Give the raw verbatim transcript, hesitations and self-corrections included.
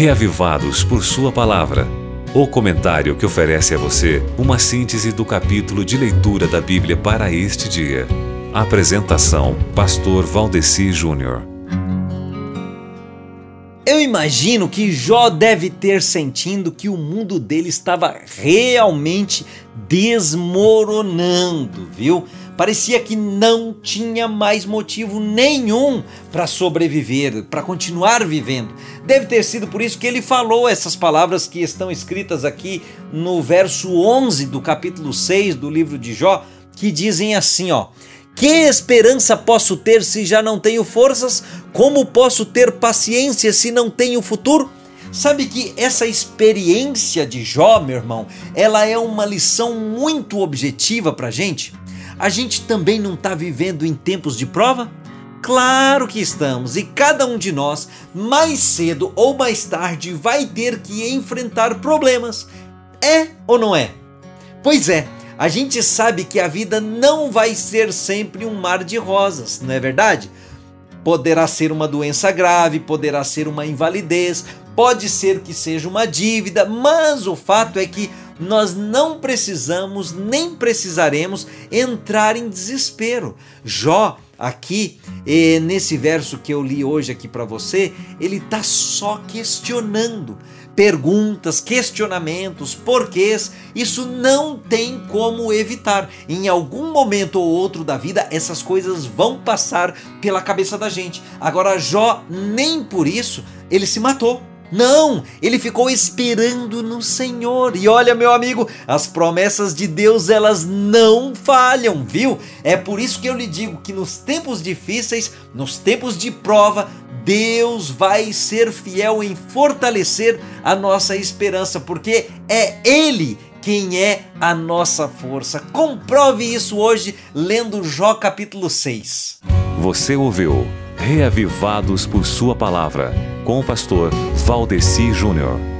reavivados por Sua Palavra. O comentário que oferece a você uma síntese do capítulo de leitura da Bíblia para este dia. Apresentação: Pastor Valdeci Júnior. Eu imagino que Jó deve ter sentido que o mundo dele estava realmente desmoronando, viu? Parecia que não tinha mais motivo nenhum para sobreviver, para continuar vivendo. Deve ter sido por isso que ele falou essas palavras que estão escritas aqui no verso onze do capítulo seis do livro de Jó, que dizem assim, ó: que esperança posso ter se já não tenho forças? Como posso ter paciência se não tenho futuro? Sabe que essa experiência de Jó, meu irmão, ela é uma lição muito objetiva pra gente. A gente também não está vivendo em tempos de prova? Claro que estamos, e cada um de nós, mais cedo ou mais tarde, vai ter que enfrentar problemas. É ou não é? Pois é. A gente sabe que a vida não vai ser sempre um mar de rosas, não é verdade? Poderá ser uma doença grave, poderá ser uma invalidez, pode ser que seja uma dívida, mas o fato é que nós não precisamos nem precisaremos entrar em desespero. Jó, aqui, nesse verso que eu li hoje aqui para você, ele está só questionando. Perguntas, questionamentos, porquês, isso não tem como evitar. Em algum momento ou outro da vida, essas coisas vão passar pela cabeça da gente. Agora, Jó, nem por isso, ele se matou. Não, ele ficou esperando no Senhor. E olha, meu amigo, as promessas de Deus, elas não falham, viu? É por isso que eu lhe digo que nos tempos difíceis, nos tempos de prova, Deus vai ser fiel em fortalecer a nossa esperança, porque é Ele quem é a nossa força. Comprove isso hoje lendo Jó capítulo seis. Você ouviu Reavivados por Sua Palavra, com o pastor Valdeci Júnior.